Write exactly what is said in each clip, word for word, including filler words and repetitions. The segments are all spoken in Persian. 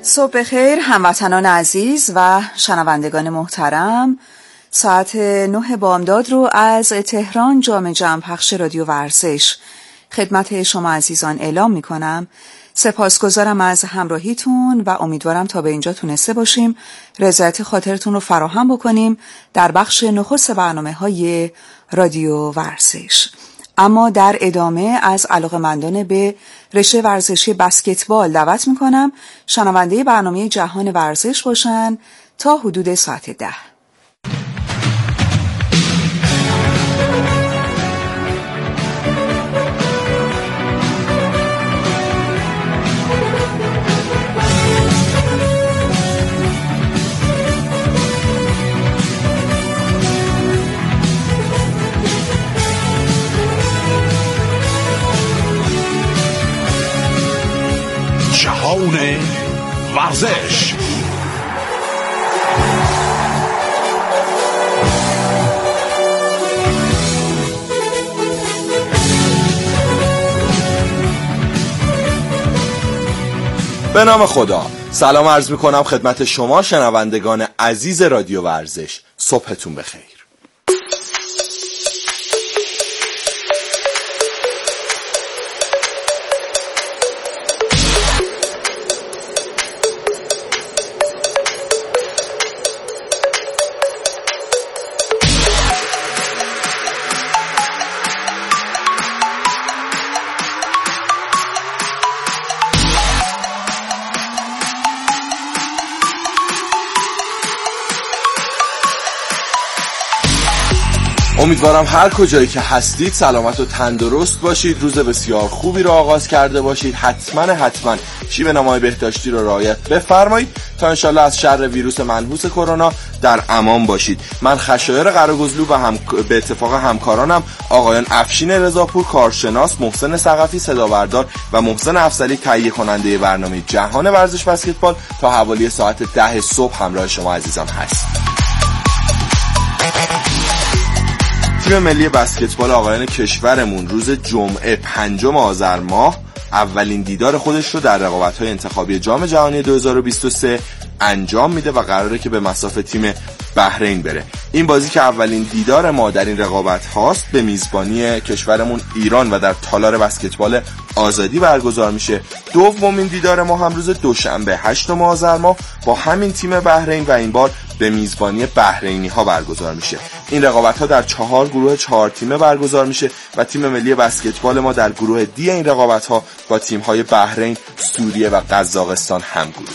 صبح بخیر هموطنان عزیز و شنوندگان محترم. ساعت نه بامداد رو از تهران جام جمع پخش رادیو ورزش خدمت شما عزیزان اعلام می کنم. سپاسگزارم از همراهیتون و امیدوارم تا به اینجا تونسته باشیم رضایت خاطرتون رو فراهم بکنیم در بخش نخست برنامه های رادیو ورزش. اما در ادامه از علاقه‌مندان به رشته ورزشی بسکتبال دعوت میکنم شنونده برنامه جهان ورزش باشن تا حدود ساعت ده. جهان ورزش. به نام خدا سلام عرض می کنم خدمت شما شنوندگان عزیز رادیو ورزش. صبحتون بخیر. امیدوارم هر کجایی که هستید سلامت و تندرست باشید، روز بسیار خوبی رو آغاز کرده باشید. حتما حتما شیوه نمای بهداشتی رو رعایت بفرمایید تا انشالله از شر ویروس منحوس کرونا در امان باشید. من خشایار قراگزلو و هم... به اتفاق همکارانم آقایان افشین رضاپور کارشناس، محسن ثقفی صدابردار و محسن افضلی تهیه کننده برنامه جهان ورزش بسکتبال تا حوالی ساعت ده صبح همراه شما عزیزان هست. تیم ملی بسکتبال آقایان کشورمون روز جمعه پنجم آذر ماه اولین دیدار خودش رو در رقابت‌های انتخابی جام جهانی دو هزار و بیست و سه انجام میده و قراره که به مصاف تیم بحرین بره. این بازی که اولین دیدار ما در این رقابت هاست به میزبانی کشورمون ایران و در تالار بسکتبال آزادی برگزار میشه. دومین دیدار ما هم روز دوشنبه هشتم آذر ماه با همین تیم بحرین و این بار به میزبانی بحرینی ها برگزار میشه. این رقابت ها در چهار گروه چهار تیمه برگزار میشه و تیم ملی بسکتبال ما در گروه دی این رقابت ها با تیم های بحرین، سوریه و قزاقستان هم گروه.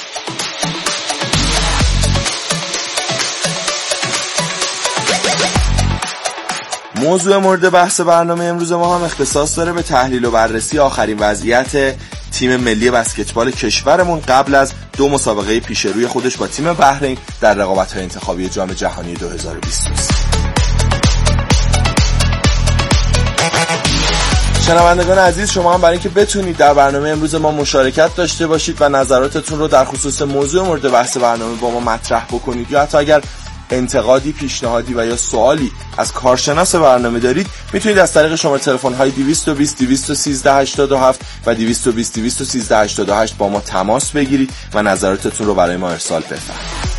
موضوع مورد بحث برنامه امروز ما هم اختصاص داره به تحلیل و بررسی آخرین وضعیت تیم ملی بسکتبال کشورمون قبل از دو مسابقه پیش روی خودش با تیم بحرین در رقابت‌های انتخابی جام جهانی دو هزار و بیست و سه. شنوندگان عزیز، شما هم برای اینکه بتونید در برنامه امروز ما مشارکت داشته باشید و نظراتتون رو در خصوص موضوع مورد بحث برنامه با ما مطرح بکنید یا حتی اگر انتقادی، پیشنهادی و یا سوالی از کارشناس برنامه دارید میتونید از طریق شماره تلفن های دویست و بیست دویست و سیزده هشتاد و هفت و دویست و بیست دویست و سیزده هشتاد و هشت با ما تماس بگیرید و نظراتتون رو برای ما ارسال بفرمایید.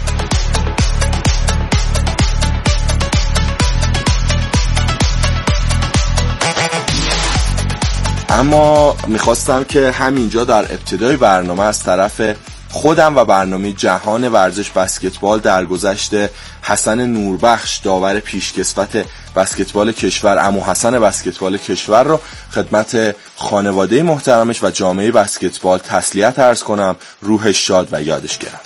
اما میخواستم که همینجا در ابتدای برنامه از طرف خودم و برنامه جهان ورزش بسکتبال درگذشت حسن نوربخش داور پیشکسوت بسکتبال کشور، عمو حسن بسکتبال کشور رو خدمت خانواده محترمش و جامعه بسکتبال تسلیت عرض کنم. روحش شاد و یادش گرم.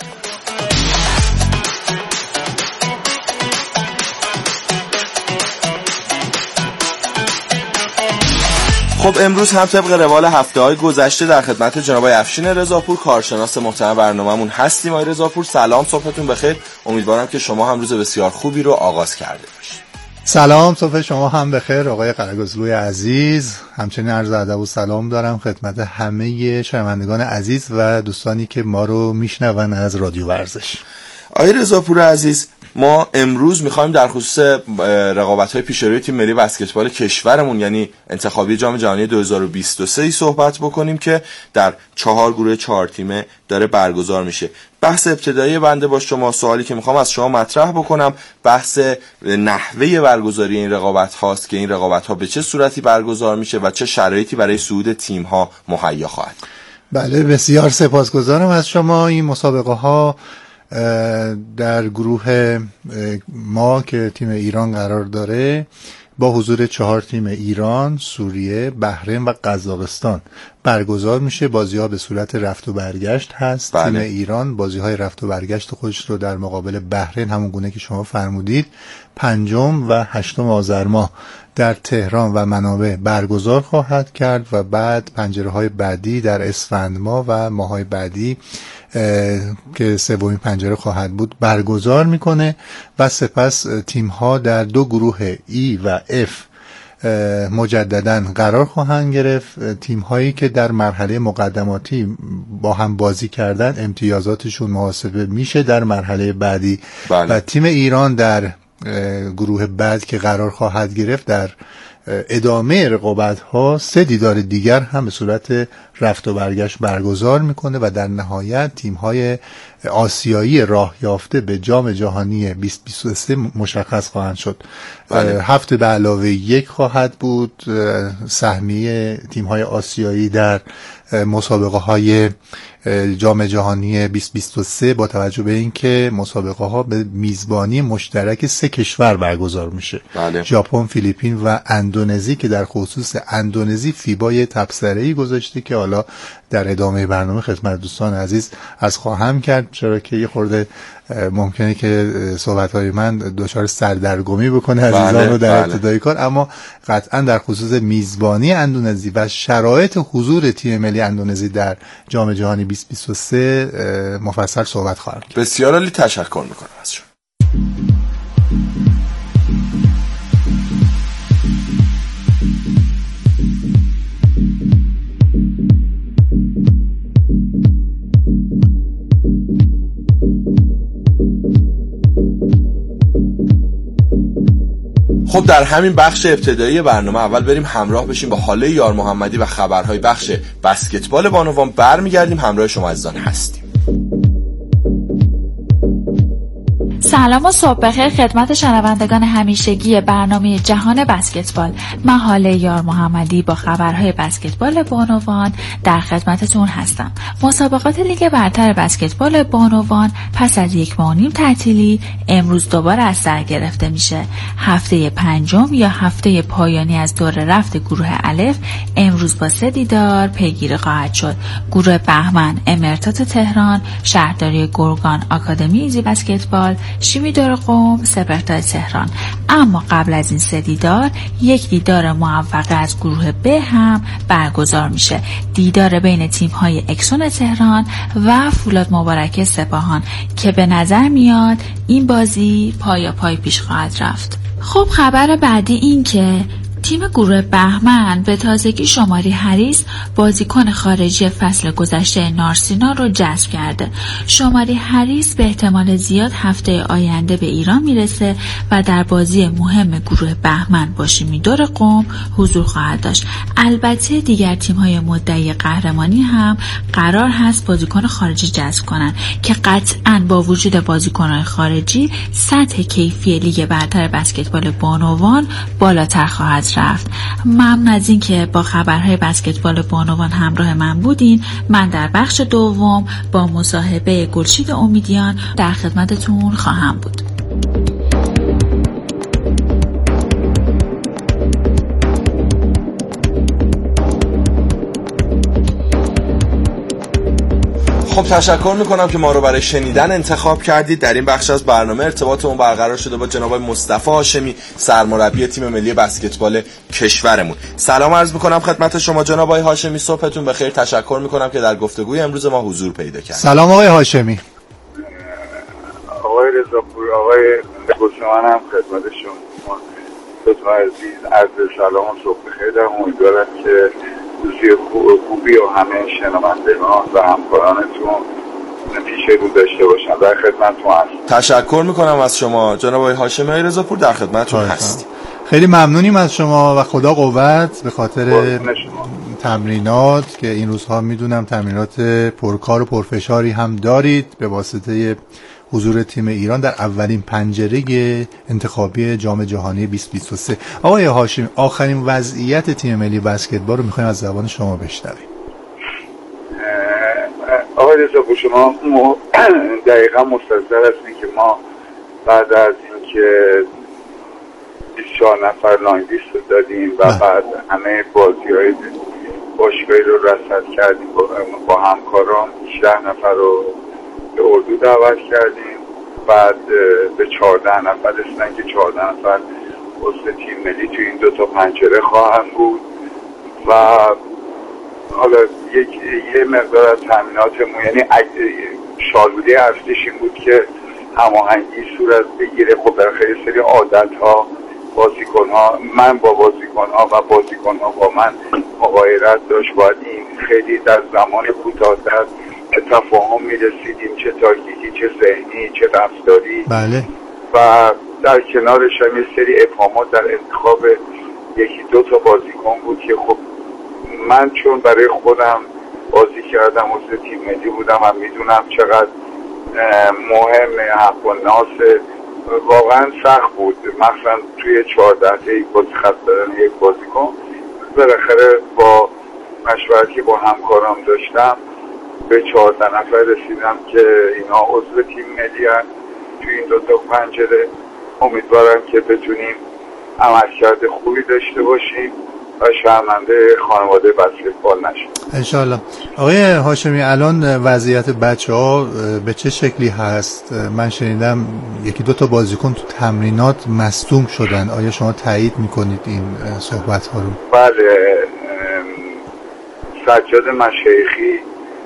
خب امروز هم طبق روال هفته های گذشته در خدمت جناب افشین رضاپور کارشناس محترم برنامه‌مون هستیم. آقای رضاپور سلام، صبحتون بخیر. امیدوارم که شما هم روز بسیار خوبی رو آغاز کرده باشید. سلام، صبح شما هم بخیر آقای قرگزلوی عزیز. همچنین عرض ادب و سلام دارم خدمت همه شنوندگان عزیز و دوستانی که ما رو میشنون از رادیو ورزش. آقای رضاپور عزیز، ما امروز میخوایم در خصوص رقابت‌های پیشروی تیم ملی بسکتبال کشورمون یعنی انتخابی جام جهانی دو هزار و بیست و سه صحبت بکنیم که در چهار گروه چهار تیمه داره برگزار میشه. بحث ابتدایی بنده با شما، سوالی که میخوام از شما مطرح بکنم بحث نحوه برگزاری این رقابت هاست که این رقابت ها به چه صورتی برگزار میشه و چه شرایطی برای صعود تیم ها مهیا خواهد. بله، بسیار سپاسگزارم از شما. این مسابقه ها در گروه ما که تیم ایران قرار داره با حضور چهار تیم ایران، سوریه، بحرین و قزاقستان برگزار میشه. بازی ها به صورت رفت و برگشت هست. بله. تیم ایران بازی های رفت و برگشت خودش رو در مقابل بحرین همون گونه که شما فرمودید پنجم و هشتم آذر ماه در تهران و منابع برگزار خواهد کرد و بعد پنجره های بعدی در اسفند ماه و ماهای بعدی که سومین پنجره خواهد بود برگزار میکنه و سپس تیم ها در دو گروه ای و اف مجددا قرار خواهند گرفت. تیم هایی که در مرحله مقدماتی با هم بازی کردن امتیازاتشون محاسبه میشه در مرحله بعدی. بله. و تیم ایران در گروه بعد که قرار خواهد گرفت در ادامه رقابت ها سه دیدار دیگر هم به صورت رفت و برگشت برگزار میکنه و در نهایت تیم های آسیایی راه یافته به جام جهانی بیست بیست و سه مشخص خواهند شد. بله. هفت به علاوه یک خواهد بود سهمیه تیم های آسیایی در مسابقه های جام جهانی بیست بیست و سه با توجه به اینکه مسابقه ها به میزبانی مشترک سه کشور برگزار میشه. بله. ژاپن، فیلیپین و اندونزی که در خصوص اندونزی فیبا یه تبصره‌ای گذاشته که حالا در ادامه برنامه خدمت دوستان عزیز از خواهم کرد، چرا که یه خورده ممکنه که صحبت‌های من دچار سردرگمی بکنه عزیزان رو در ابتدای کار، اما قطعا در خصوص میزبانی اندونزی و شرایط حضور تیم ملی اندونزی در جام جهانی بیست بیست و سه مفصل صحبت خواهم کرد. بسیار عالی، تشکر میکنم از شما. خب در همین بخش ابتدایی برنامه اول بریم همراه بشیم با حاله یار محمدی و خبرهای بخش بسکتبال بانوان. برمیگردیم همراه شما عزیزان هستیم. سلام و صبح بخیر خدمت شنوندگان همیشگی برنامه جهان بسکتبال. من حاله یار محمدی با خبرهای بسکتبال بانوان در خدمتتون هستم. مسابقات لیگ برتر بسکتبال بانوان پس از یک ماه و نیم تعطیلی امروز دوباره از سر گرفته میشه. هفته پنجم یا هفته پایانی از دور رفت گروه الف امروز با سه دیدار پیگیری خواهد شد. گروه بهمن امارات تهران، شهرداری گرگان آکادمی ایزی بسکتبال، شیمی دور قم، سپهر تهران. اما قبل از این سه دیدار یک دیدار موفقه از گروه ب هم برگزار میشه. دیدار بین تیم‌های اکسون تهران و فولاد مبارکه سپاهان که به نظر میاد این بازی پایا پای پیش خواهد رفت. خب خبر بعدی این که تیم گروه بهمن به تازگی شماری هریس بازیکن خارجی فصل گذشته نارسینا رو جذب کرده. شماری هریس به احتمال زیاد هفته آینده به ایران میرسه و در بازی مهم گروه بهمن با شیمی دور قم حضور خواهد داشت. البته دیگر تیم‌های مدعی قهرمانی هم قرار هست بازیکن خارجی جذب کنن که قطعاً با وجود بازیکن‌های خارجی سطح کیفی لیگ برتر بسکتبال بانوان بالاتر خواهد رفت. ممنون از این که با خبرهای بسکتبال بانوان همراه من بودین. من در بخش دوم با مصاحبه گلشید امیدیان در خدمتتون خواهم بود. خب تشکر میکنم که ما رو برای شنیدن انتخاب کردید. در این بخش از برنامه ارتباطمون برقرار شده با جناب مصطفی هاشمی، سرمربی تیم ملی بسکتبال کشورمون. سلام عرض میکنم خدمت شما جناب آقای هاشمی، صبحتون بخیر. تشکر میکنم که در گفتگوی امروز ما حضور پیدا کردید. سلام آقای هاشمی. آقای رضاپور، آقای گلشوان هم خدمت شما دوستان عزیز عرض سلام و صبح بخیر دارم. امیدوارم که روزی خوبی و همه شنوندگان و همکارانتون پیش رو داشته باشم. در خدمتتون هستم. تشکر میکنم از شما جناب آقای هاشمی رضاپور، در خدمتتون هستیم. خیلی ممنونیم از شما و خدا قوت به خاطر تمرینات که این روزها میدونم تمرینات پرکار و پرفشاری هم دارید به واسطه حضور تیم ایران در اولین پنجره انتخابی جام جهانی بیست بیست و سه. آقای هاشمی، آخرین وضعیت تیم ملی بسکتبال رو میخوایم از زبان شما بشنویم. آقای رضاپور، شما دقیقا مستظر هستید که ما بعد از اینکه بیست و چهار نفر لاین لیست دادیم و بعد همه بازی‌های باشگاهی رو رصد کردیم با همکاران، هجده نفر رو به اردو دعوت کردیم، بعد به چهارده نفر رسیدن که چهارده نفر عضو تیم ملی تو این دو تا پنجره خواهند بود و حالا یک یه مقدار از تامیناتمون، یعنی شالوده اصلیش این بود که هماهنگی صورت بگیره. خب بالاخره سری عادت‌ها بازیکن‌ها، من با بازیکن‌ها و بازیکن‌ها با من مغایرت داشت. باید این خیلی در زمان کوتاه‌تر به تفاهم می‌رسیدیم، چه تاکتیکی، چه ذهنی، چه رفتاری. بله. و در کنارش هم یه سری ابهامات در انتخاب یکی دو تا بازیکن بود که خب من چون برای خودم بازی کردم و تیم ملی بودم و میدونم چقدر مهم حق و ناس، واقعا سخت بود مثلا توی چهارده تا یک بازی خط دادن یک بازیکن. بالاخره با مشورتی با همکارام داشتم به چهارده نفر رسیدم که اینا عضو تیم ملی هستند توی این دو تا پنجره. امیدوارم که بتونیم عملکرد خوبی داشته باشیم و شرمنده خانواده بسکتبال نشیم انشالله. آقای هاشمی، الان وضعیت بچه ها به چه شکلی هست؟ من شنیدم یکی دو تا بازیکن تو تمرینات مصدوم شدن. آیا شما تایید میکنید این صحبت ها رو؟ بله، سجاد مشایخی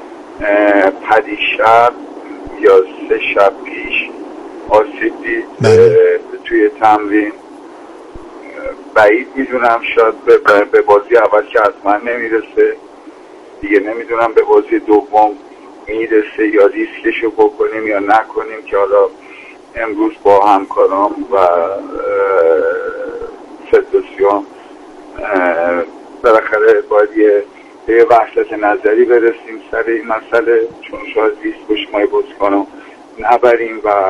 پریشب یا سه شب پیش آسیب دید توی تمرین. بعید میدونم شاید به بازی اول که حتما نمیرسه دیگه، نمیدونم به بازی دوم میرسه یا ریسکشو بکنیم یا نکنیم که حالا امروز با همکارام و فدراسیون بالاخره باید یه به وحدت نظری برسیم سر این مسئله، چون شاید ریسک باشه ما بازیکنو نبریم و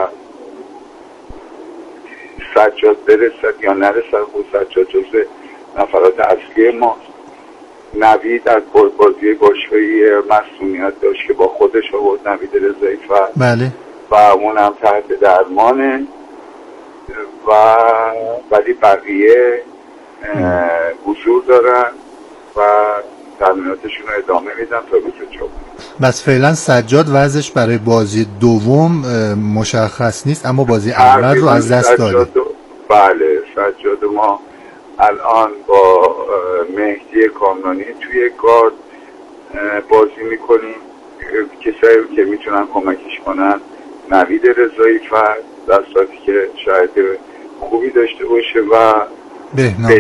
سجاد برسد یا نرسد. خود سجاد جزء نفرات اصلی ماست. نوید از بازی باشگاهی مسئولیت داشت که با خودش آورد، نوید رضایی فرد. بله. و اونم تحت درمانه و ولی بقیه حضور دارن و تمریناتشون رو ادامه میدن تا روز چهارم. بس فعلا سجاد وضعش برای بازی دوم مشخص نیست، اما بازی اول رو از دست داده. بله، سجاد ما الان با مهدی کامرانی توی گارد بازی میکنیم. کسایی که میتونن کمکش کنن نوید رضایی فرد در صورتی که شاید خوبی داشته باشه و بهنام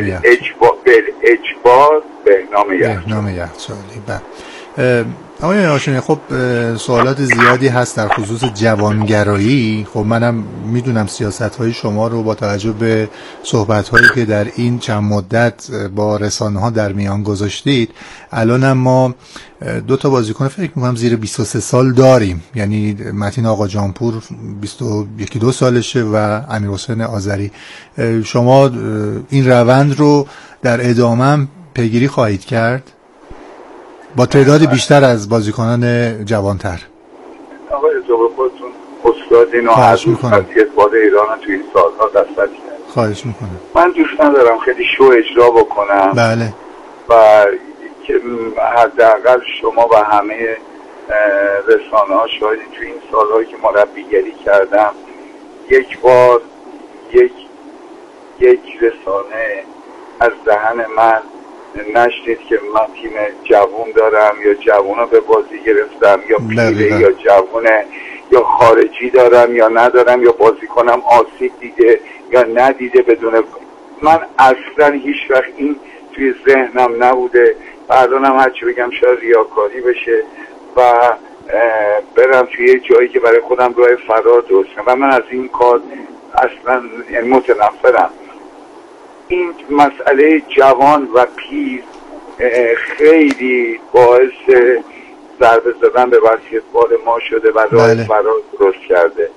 اجبار بهنام یخچالی. بله. آقای هاشمی، خب سوالات زیادی هست در خصوص جوانگرایی. خب منم میدونم سیاست‌های شما رو با توجه به صحبت‌هایی که در این چند مدت با رسانه‌ها در میان گذاشتید. الان ما دو تا بازیکن فکر می‌کنم زیر بیست و سه سال داریم، یعنی متین آقا جانپور بیست و یک دو سالشه و امیرحسین آذری. شما این روند رو در ادامه پیگیری خواهید کرد با تعداد بیشتر از بازیکنان جوانتر؟ آقای زبر خودتون استادین و عزیز باسکتبال ایران توی این سالها دستت کرد. خواهش میکنم. من دوست ندارم خیلی شو اجرا بکنم. بله. و که حداقل شما و همه رسانه ها شاهدی توی این سالهایی که مربیگری کردم یک بار یک یک رسانه از دهن من نشنید که من تیم جوون دارم یا جوون رو به بازی گرفتم یا پیره یا جوون یا خارجی دارم یا ندارم یا بازی کنم آسیب دیده یا ندیده. بدون من اصلا هیچ وقت این توی ذهنم نبوده. الانم هرچی بگم شاید ریاکاری بشه و برم توی یه جایی که برای خودم راه فرار درست کنم و من از این کار اصلا یعنی متنفرم. این مسئله جوان و پیر خیلی باعث ضربه زدن به بسکتبال ما شده و راه بله. فرار درست کرده.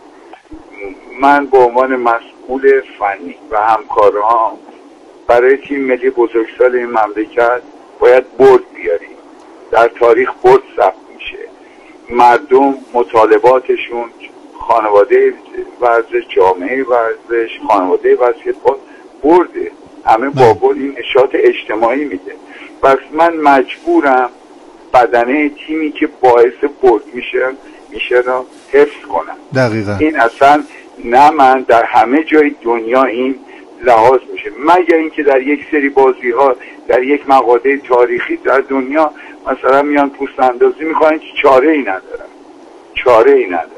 من به عنوان مسئول فنی و همکاران برای تیم ملی بزرگسال این مملکت باید برد بیاریم. در تاریخ برد ثبت میشه. مردم مطالباتشون، خانواده ورزش، جامعه ورزش، خانواده بسکتبال برده. همه با برد این نشاط اجتماعی میده. پس من مجبورم بدنه تیمی که باعث برد میشه میشه را حفظ کنم. دقیقا. این اصلا نه من در همه جای دنیا این لحاظ میشه، مگر اینکه در یک سری بازی ها در یک مقاطع تاریخی در دنیا مثلا میان پوست اندازی میکنن که چاره ای ندارن چاره ای ندارن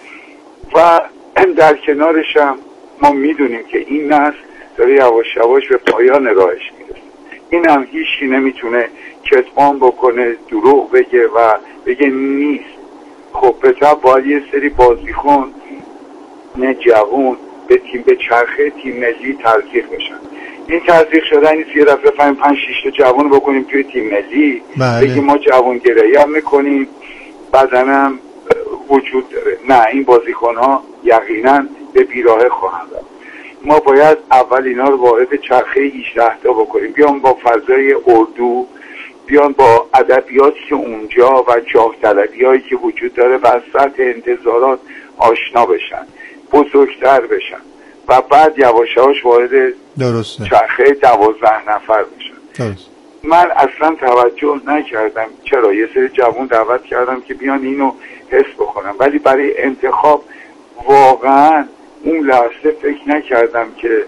و در کنارش هم ما میدونیم که این نسل داره یواش یواش به پایان راهش میرسه. این هم هیچی نمیتونه کتمان بکنه، دروغ بگه و بگه نیست. خب به طب باید یه سری بازیکن نه جوون به تیم به چرخه تیم ملی تلفیق بشن. این تلفیق شدن نیست یه دفعه فهم پنج شیش تا جوان بکنیم توی تیم ملی بگیم ما جوان گرایی هم میکنیم بدنم وجود داره. نه، این بازیکن ها یقینا به بیراهه خواهند رفت. ما باید اول اینا رو وارد چرخه هجده تا بکنیم، بیان با فضای اردو، بیان با ادبیاتی که اونجا و جاه طلبی هایی که وجود داره و سطح انتظارات آشنا بشن، بزرگتر بشن و بعد یواش یواش وارد درسته. چرخه دوازده نفر بشن. درست. من اصلا توجه نکردم، چرا یه سری جوان دعوت کردم که بیان اینو حس بکنم، ولی برای انتخاب واقعا اون لحظه فکر نکردم که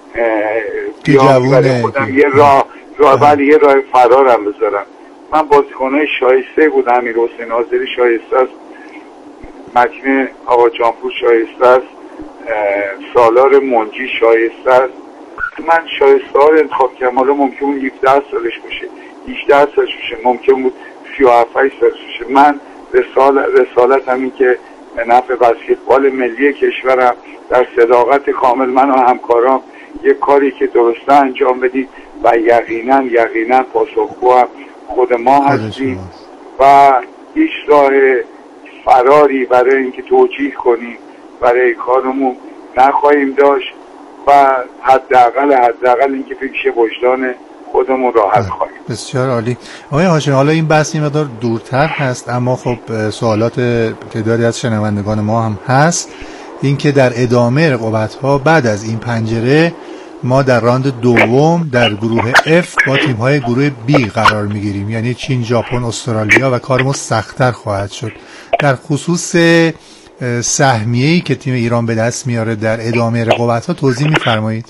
بیان برای خودم یه راه راه ولی یه راه فرارم بذارم. من بازیکنای شایسته بودم، امیر حسین ناظری شایسته است، متین آقا جانپور شایسته است، سالار منجی شایسته است. من شایسته ها رو انتخاب کردم. حالا ممکن بود هفده سالش باشه، هجده سالش باشه، ممکن بود سی و هفت سالش باشه. من رسال رسالت همین که به نفع بسکتبال ملی کشورم در صداقت کامل من و همکارام یک کاری که درسته انجام بدید و یقینا یقینا پاسخگو هم خود ما هستیم و هیچ راه فراری برای اینکه توجیه کنیم برای کارمون نخواهیم داشت و حداقل حداقل اینکه پیش وجدان خودمون راحت خواهیم. بسیار عالی. آقای هاشمی، حالا این بحث این مقدار دورتر هست اما خب سوالات تعدادی از شنوندگان ما هم هست، اینکه در ادامه رقابت‌ها بعد از این پنجره ما در راند دوم در گروه F با تیم‌های گروه B قرار می‌گیریم، یعنی چین، ژاپن، استرالیا و کارمون سخت‌تر خواهد شد. در خصوص سهمیه‌ای که تیم ایران به دست میاره در ادامه رقابت‌ها توضیح می‌فرمایید؟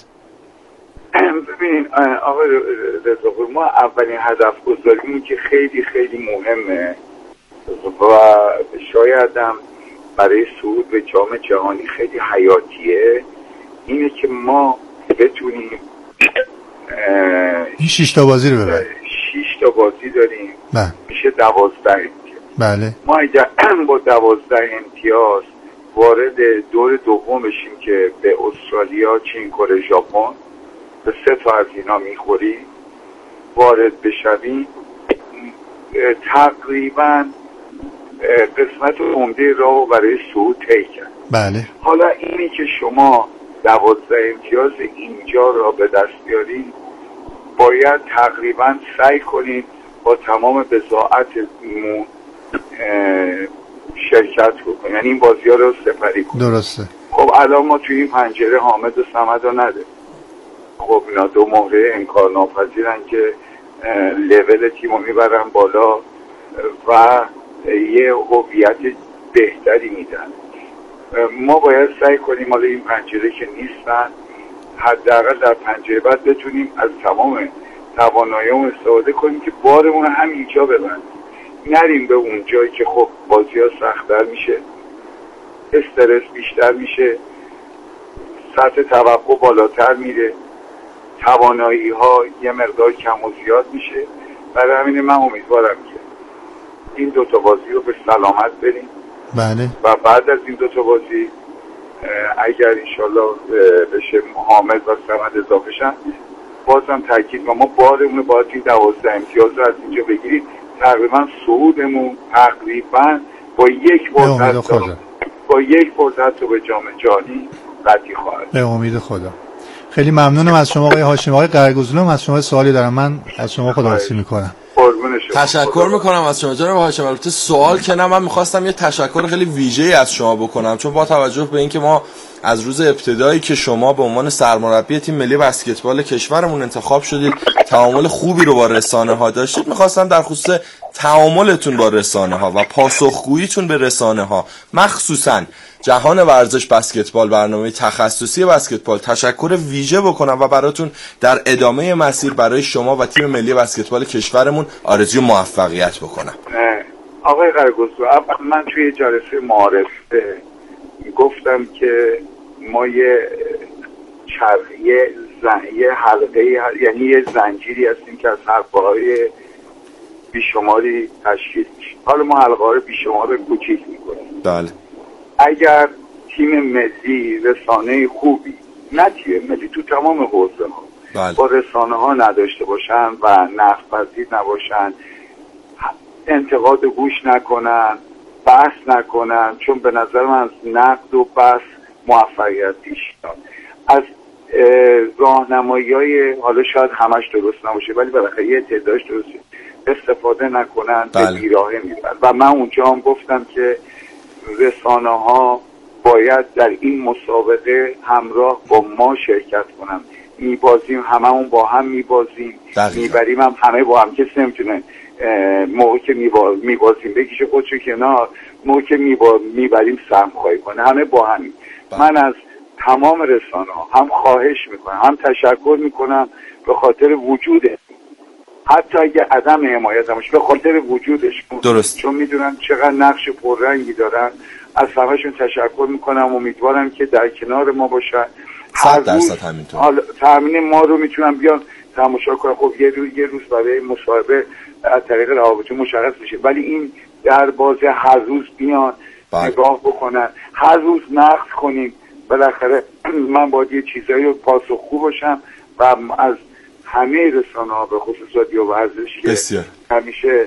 ببینید آقای رضاپور، ما اولین هدف گذاریمون که خیلی خیلی مهمه و شاید هم برای صعود به جام جهانی خیلی حیاتیه، اینه که ما بتونیم این شش تا بازی رو ببریم. شش تا بازی داریم. بله. میشه دوازده امتیاز. بله. ما اگر با دوازده امتیاز وارد دور دوم بشیم که به استرالیا، چین، کره، ژاپن به سه تا از اینا میخوری وارد بشویم، تقریبا قسمت عمده راهو برای صعود طی کرد. بله. حالا اینی که شما دوازده امتیاز اینجا را به دست بیارین باید تقریبا سعی کنید با تمام بضاعتمون شرکت کنید، یعنی این بازی ها رو سپری کنید. درسته. خب الان ما توی این پنجره حامد و صمد رو نداریم. خب اینا دو مهره انکار ناپذیرن که لول تیم رو میبرن بالا و یه هویت بهتری میدن. ما باید سعی کنیم حالا این پنجره که نیستن حداقل در پنجره بعد بتونیم از تمام توانایی‌مون استفاده کنیم که بارمون همینجا ببندیم، نریم به اون جایی که خب بازی‌ها سخت‌تر میشه، استرس بیشتر میشه، سطح توقع بالاتر میره، توانایی‌ها یه مقدار کم و زیاد میشه. برای همین من امیدوارم که این دوتا بازی رو به سلامت بریم. بله. و بعد از این دوتا بازی اگر انشالله بشه حامد و صمد اضافه شن، بازم تاکید ما بارمون باید این دوازده امتیاز رو از اینجا بگیریم. تقریبا صعودمون تقریبا با یک فرصت با یک فرصت رو به جام جهانی قطعی خواهد. به امید خدا. خیلی ممنونم از شما آقای هاشمی. آقای قرگزلوم از شما سوالی دارم، من از شما خداحافظی میکنم. تشکر میکنم از شما جناب هاشمی. البته سوال که نه، من میخواستم یه تشکر خیلی ویژه‌ای از شما بکنم، چون با توجه به اینکه ما از روز ابتدایی که شما به عنوان سرمربی تیم ملی بسکتبال کشورمون انتخاب شدید تعامل خوبی رو با رسانه ها داشتید، میخواستم در خصوص تعاملتون با رسانه ها و پاسخگوییتون به رسانه ها، مخصوصا جهان ورزش بسکتبال، برنامه تخصصی بسکتبال، تشکر ویژه بکنم و براتون در ادامه مسیر برای شما و تیم ملی بسکتبال کشورمون آرزوی موفقیت بکنم. آقای قرگزلو، من توی جلسه معارفه گفتم که ما یه چرخیه یه حلقه، یعنی یه زنجیری هستیم که از حلقه‌های بیشماری تشکیل میشه. حالا ما حلقه‌های بیشمار کوچیک میکنیم. بله. اگر تیم ملی رسانه خوبی، نه تیم ملی تو تمام حوزه ها، بله. با رسانه ها نداشته باشن و نقد پذیر نباشن، انتقاد گوش نکنن، بحث نکنن، چون به نظر من از نقد و بحث موفقیت پیش میاد. از راهنمایی‌های، حالا شاید همش درست نباشه ولی بالاخره یه تعدادش درسته، استفاده نکنن، بله. به بیراهه میبرن. و من اونجا هم گفتم که رسانه ها باید در این مسابقه همراه با ما شرکت کنن. میبازیم هممون با هم میبازیم، میبریم هم همه با هم، کسی نمیتونه موقع که میبازیم بکشه خودشو کنار، موقع که میبریم سهم خواهی کنه، همه با همین. من از تمام رسانه ها هم خواهش میکنم هم تشکر میکنم به خاطر وجوده، حتی اگه عدم حمایت همش به خاطر وجودش، درست، چون میدونن چقدر نقش پررنگی دارن. از همشون تشکر میکنم، امیدوارم که در کنار ما باشن. صد درصد همینطور. تامین ما رو میتونن بیان تماشا کنن. خب یه روز یه روز برای مصاحبه از طریق روابط مشخص میشه، ولی این در بازه هر روز بیان بله. نگاه بکنن، هر روز نقد کنیم. بالاخره من باید یه چیزایی رو پاسخگو باشم و از همه رسانه ها به خصوص رادیو ورزش که همیشه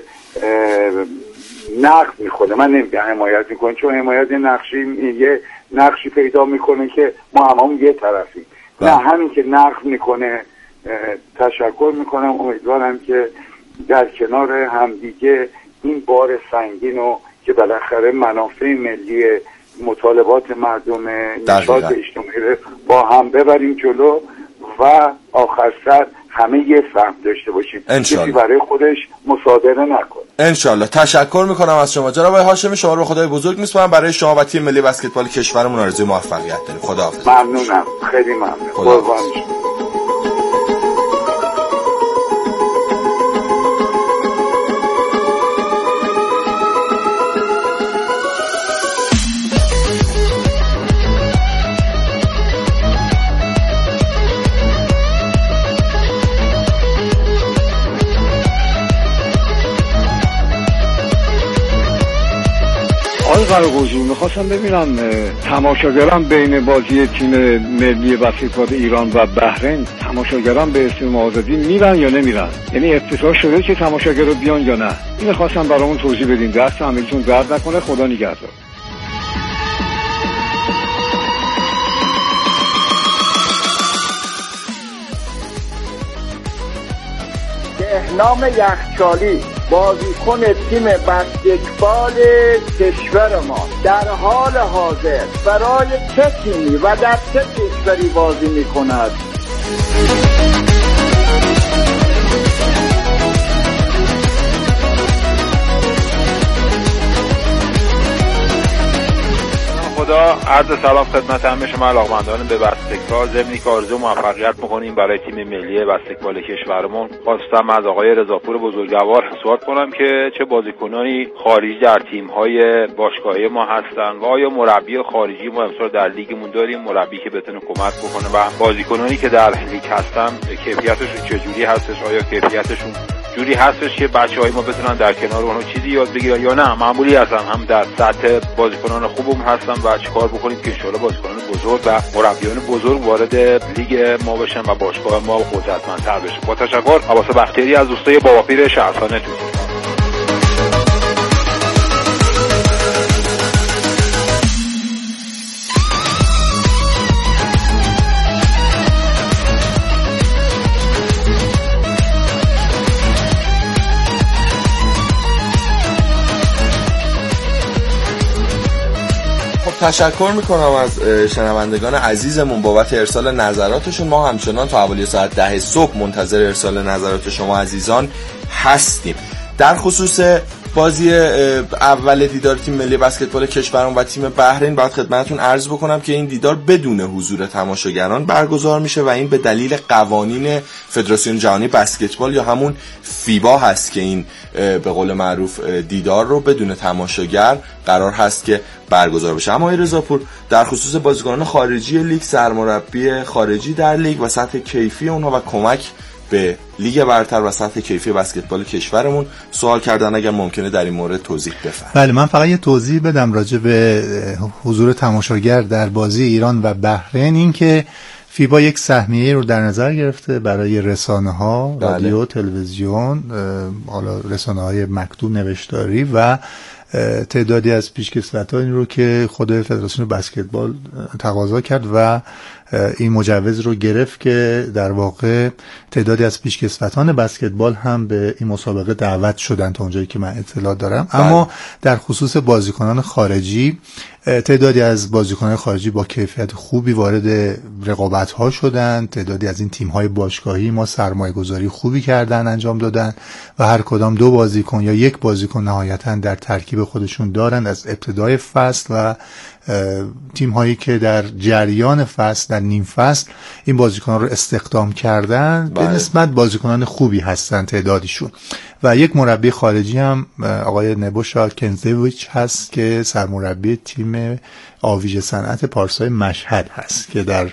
نقد میکنه، من نمیگم حمایت میکنه، چون حمایت نقشی یه نقشی پیدا میکنه که ما هممون یه طرفیم. نه، همین که نقد میکنه تشکر میکنم. امیدوارم که در کنار همدیگه این بار سنگین رو که بالاخره منافع ملی، مطالبات مردم، نشاط اجتماعی با هم ببریم جلو و آخر سر همه یه فهم داشته باشیم، کسی برای خودش مصادره نکنه. انشالله. تشکر میکنم از شما جناب هاشمی. شما رو خدای بزرگ میسپارم. برای شما و تیم ملی بسکتبال کشورمون آرزوی موفقیت داریم. خداحافظ. ممنونم، خیلی ممنون. قربان شما. آقای قرگزلو، میخواستم ببینم تماشاگران بین بازی تیم ملی بسکتبال ایران و بحرین، تماشاگران به استادیوم آزادی میرن یا نمیرن؟ یعنی افتتاح شده که تماشاگران بیان یا نه؟ این میخواستم برامون توضیح بدین. دست همگیتون درد نکنه. خدا نگهدار. بهنام یخچالی، بازیکن تیم بسکتبال کشور ما، در حال حاضر برای چه تیمی و در چه کشوری بازی می کند؟ خدا. عرض سلام خدمت همه شما علاقمندان به بسکتبال. ضمن که آرزو موفقیت می‌کنیم برای تیم ملی بسکتبال کشورمون. خواستم از آقای رضاپور بزرگوار سوال کنم که چه بازیکنانی خارجی در تیم‌های باشگاهی ما هستن و آیا مربی خارجی ما امسال در لیگمون داریم، مربی که بتونه کمک بکنه، و بازیکنانی که در لیگ هستن کیفیتشون چجوری هستش؟ آیا کیفیتشون جوری هستش که بچهای ما بتونن در کنار اونها چیزی یاد بگیرن یا نه معمولی هستن، هم در سطح بازیکنان خوبم هستن و چیکار بکنیم که ان شاءالله بازیکنان بزرگ و مربیان بزرگ وارد لیگ ما بشن و باشگاه ما قدرتمندتر بشه. با تشکر. عباس بختیاری از دوستای باباپیر شهرخانه تو. تشکر میکنم از شنوندگان عزیزمون بابت ارسال نظراتشون. ما همچنان تا حوالی ساعت ده صبح منتظر ارسال نظرات شما عزیزان هستیم. در خصوص بازی اول دیدار تیم ملی بسکتبال کشورمون و تیم بحرین باید خدمتتون عرض بکنم که این دیدار بدون حضور تماشاگران برگزار میشه و این به دلیل قوانین فدراسیون جهانی بسکتبال یا همون فیبا هست که این به قول معروف دیدار رو بدون تماشاگر قرار هست که برگزار بشه. اما رضاپور در خصوص بازیکنان خارجی لیگ، سرمربی خارجی در لیگ و سطح کیفی اونها و کمک به لیگ برتر و سطح کیفی بسکتبال کشورمون سوال کردن، اگر ممکنه در این مورد توضیح بفرمایید. بله، من فقط یه توضیح بدم راجع به حضور تماشاگر در بازی ایران و بحرین. این که فیبا یک سهمیه رو در نظر گرفته برای رسانه‌ها، رادیو، بله. تلویزیون، حالا رسانه‌های مکتوب نوشتاری و تعدادی از پیشکسوت‌ها رو که خود فدراسیون بسکتبال تقاضا کرد و این مجوز رو گرفت که در واقع تعدادی از پیشکسوتان بسکتبال هم به این مسابقه دعوت شدن تا اونجایی که من اطلاع دارم. بله. اما در خصوص بازیکنان خارجی، تعدادی از بازیکنان خارجی با کیفیت خوبی وارد رقابت‌ها شدن. تعدادی از این تیم‌های باشگاهی ما سرمایه‌گذاری خوبی کردن، انجام دادن و هر کدام دو بازیکن یا یک بازیکن نهایتاً در ترکیب خودشون دارن از ابتدای فصل و تیم هایی که در جریان فصل، در نیم فصل این بازیکنان رو استخدام کردن. به نسبت بازیکنان خوبی هستن تعدادیشون و یک مربی خارجی هم آقای نبوشا کنزویچ هست که سرمربی تیم آویژه صنعت پارسای مشهد هست که در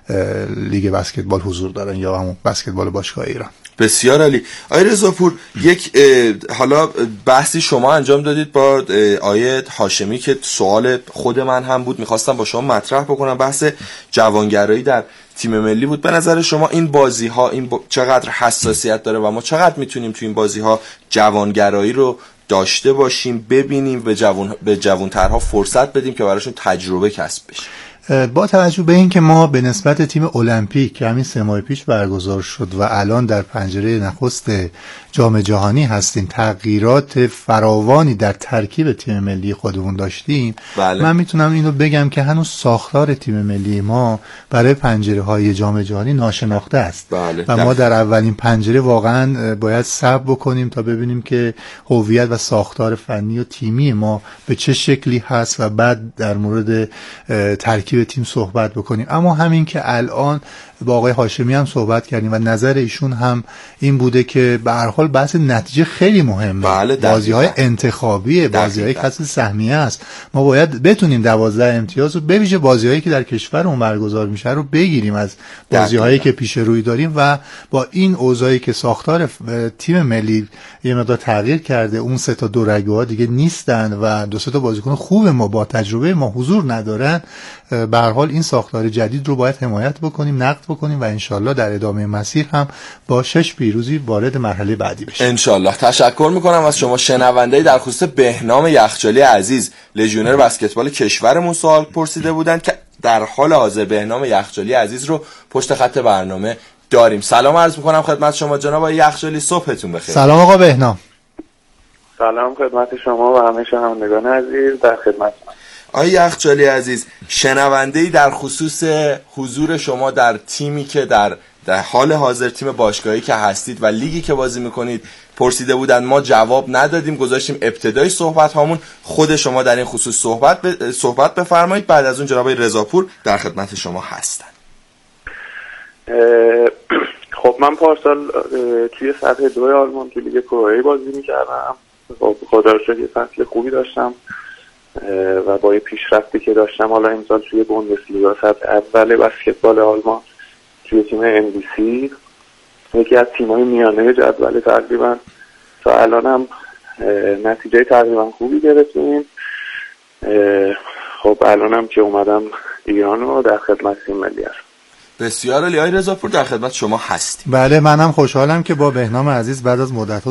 لیگ بسکتبال حضور دارن یا همون بسکتبال باشگاه ایران. بسیار عالی. آقای رضاپور، یک حالا بحثی شما انجام دادید با آقای هاشمی که سوال خود من هم بود، میخواستم با شما مطرح بکنم. بحث جوانگرایی در تیم ملی بود. به نظر شما این بازی ها این با... چقدر حساسیت داره و ما چقدر میتونیم تو این بازی ها جوانگرایی رو داشته باشیم، ببینیم، به جوان به جوانترها فرصت بدیم که براشون تجربه کسب بشه؟ با توجه به این که ما به نسبت تیم المپیک که همین سه ماه پیش برگزار شد و الان در پنجره نخست جام جهانی هستیم، تغییرات فراوانی در ترکیب تیم ملی خودمون داشتیم. بله. من میتونم اینو بگم که هنوز ساختار تیم ملی ما برای پنجره های جام جهانی ناشناخته است. بله. و ما در اولین پنجره واقعا باید صبر بکنیم تا ببینیم که هویت و ساختار فنی و تیمی ما به چه شکلی هست و بعد در مورد ترکیب تیم صحبت بکنیم. اما همین که الان با آقای هاشمی هم صحبت کردیم و نظر ایشون هم این بوده که به هر حال بحث نتیجه خیلی مهمه. بله، بازی‌های انتخابیه، بازی‌های کسب سهمیه است. ما باید بتونیم دوازده امتیاز رو به ویژه بازی‌هایی که در کشورمون برگزار میشه رو بگیریم از بازی‌هایی که پیش روی داریم و با این اوضاعی که ساختار تیم ملی یه مقدار تغییر کرده، اون سه تا دو رگه‌ها دیگه نیستن و دو سه تا بازیکن خوب ما با تجربه ما حضور ندارن، به هر حال این ساختار جدید رو باید حمایت بکنیم، نقد بکنیم و انشالله در ادامه مسیر هم با شش پیروزی وارد مرحله بعدی بشیم انشالله. تشکر میکنم از شما شنونده‌ای. در خصوص بهنام یخچالی عزیز، لژیونر بسکتبال کشورمون سوال پرسیده بودن که در حال حاضر بهنام یخچالی عزیز رو پشت خط برنامه داریم. سلام عرض میکنم خدمت شما جناب آقای یخچالی، صبحتون بخیر. سلام آقا بهنام. سلام خدمت شما و همه شنوندگان عزیز، در خدمت آقای یخچالی عزیز، شنونده‌ای در خصوص حضور شما در تیمی که در در حال حاضر تیم باشگاهی که هستید و لیگی که بازی میکنید پرسیده بودن، ما جواب ندادیم، گذاشتیم ابتدای صحبت هامون خود شما در این خصوص صحبت ب... صحبت بفرمایید. بعد از اون جناب رضاپور در خدمت شما هستن. خب من پارسال توی سطح دو آلمان توی لیگ کره بازی میکردم، خدا رو شکر فصل خوبی داشتم و با یه پیشرفتی که داشتم حالا امسال توی بوندسلیگا سطح اول بسکتبال آلمان توی تیم ام بی سی، یکی از تیم‌های میانه جدول تقریبا تا الانم نتیجه تقریبا خوبی گرفتیم. خب الانم که اومدم ایران رو در خدمت تیم ملی هستم. بسیار عالی. آقای رضاپور در خدمت شما هستیم. بله منم خوشحالم که با بهنام عزیز بعد از مدت